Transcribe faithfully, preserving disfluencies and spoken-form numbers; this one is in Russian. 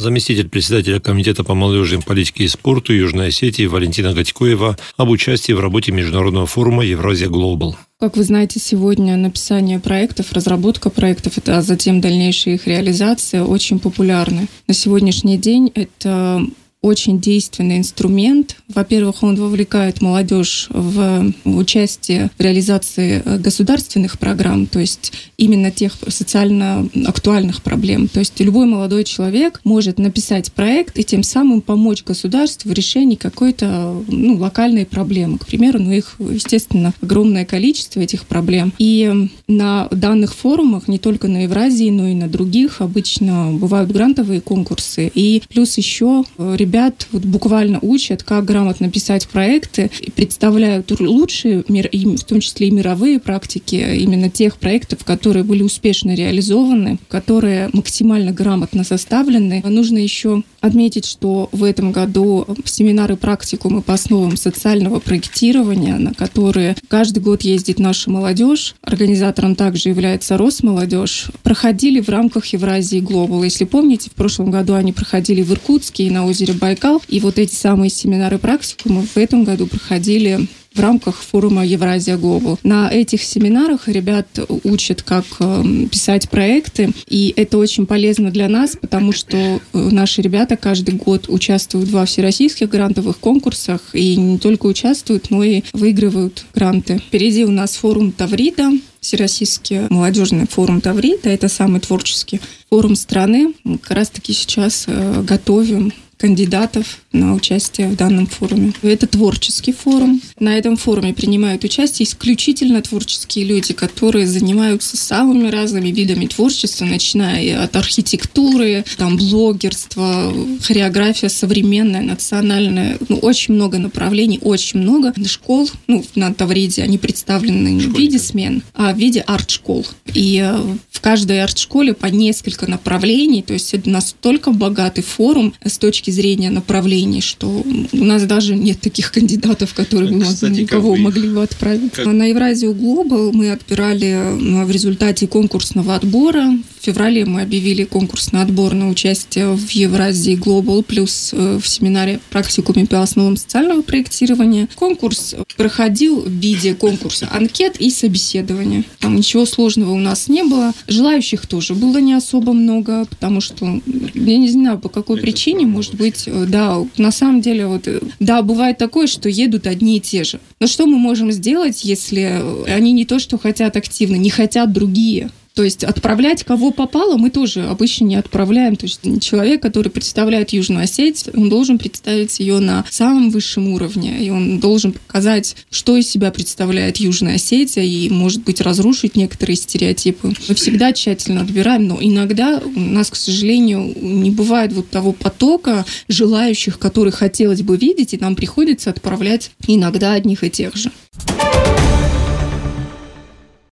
Заместитель председателя Комитета по молодежи, политике и спорту Южной Осетии Валентина Гатькоева об участии в работе международного форума «Евразия Глобал». Как вы знаете, сегодня написание проектов, разработка проектов, а затем дальнейшая их реализация очень популярны. На сегодняшний день это очень действенный инструмент. Во-первых, он вовлекает молодежь в участие в реализации государственных программ, то есть именно тех социально актуальных проблем. То есть любой молодой человек может написать проект и тем самым помочь государству в решении какой-то ну, локальной проблемы. К примеру, ну их, естественно, огромное количество этих проблем. И на данных форумах, не только на Евразии, но и на других, обычно бывают грантовые конкурсы. И плюс еще ребята Ребят вот буквально учат, как грамотно писать проекты, и представляют лучшие, в том числе и мировые практики, именно тех проектов, которые были успешно реализованы, которые максимально грамотно составлены. Нужно еще отметить, что в этом году семинары практикумы по основам социального проектирования, на которые каждый год ездит наша молодежь, организатором также является Росмолодежь, проходили в рамках Евразии Глобал. Если помните, в прошлом году они проходили в Иркутске и на озере Байкал, и вот эти самые семинары практикумы в этом году проходили в рамках форума Евразия Глобал. На этих семинарах ребят учат, как писать проекты, и это очень полезно для нас, потому что наши ребята каждый год участвуют во всероссийских грантовых конкурсах, и не только участвуют, но и выигрывают гранты. Впереди у нас форум Таврида, Всероссийский молодежный форум Таврида, это самый творческий форум страны. Мы как раз-таки сейчас готовим кандидатов на участие в данном форуме. Это творческий форум. На этом форуме принимают участие исключительно творческие люди, которые занимаются самыми разными видами творчества, начиная от архитектуры, там, блогерства, хореография современная, национальная. Ну, очень много направлений, очень много школ. Ну, на Тавриде они представлены не в виде смен, а в виде арт-школ. И в каждой арт-школе по несколько направлений, то есть это настолько богатый форум с точки зрения направлений, что у нас даже нет таких кандидатов, которые бы Кстати, кого могли бы отправить. Как... На Евразию Глобал мы отбирали в результате конкурсного отбора. В феврале мы объявили конкурсный отбор на участие в Евразии Глобал, плюс в семинаре практикуме по основам социального проектирования. Конкурс проходил в виде конкурса анкет и собеседования. Там ничего сложного у нас не было. Желающих тоже было не особо много, потому что я не знаю, по какой Это причине, может быть, да, на самом деле, вот, да, бывает такое, что едут одни и те же. Но что мы можем сделать, если они не то, что хотят активно, не хотят другие? То есть отправлять кого попало мы тоже обычно не отправляем. То есть человек, который представляет Южную Осетию, он должен представить ее на самом высшем уровне. И он должен показать, что из себя представляет Южная Осетия, и, может быть, разрушить некоторые стереотипы. Мы всегда тщательно отбираем, но иногда у нас, к сожалению, не бывает вот того потока желающих, которые хотелось бы видеть, и нам приходится отправлять иногда одних и тех же.